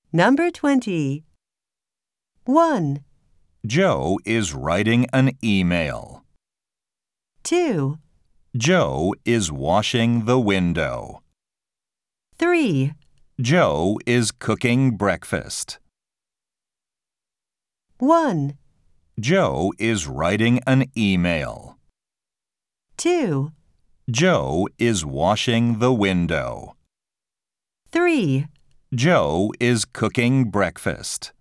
Number 20. 1, Joe is writing an email. 2, Joe is washing the window. 3, Joe is cooking breakfast. 1, Joe is writing an email. 2, Joe is washing the window. 3. Joe is cooking breakfast.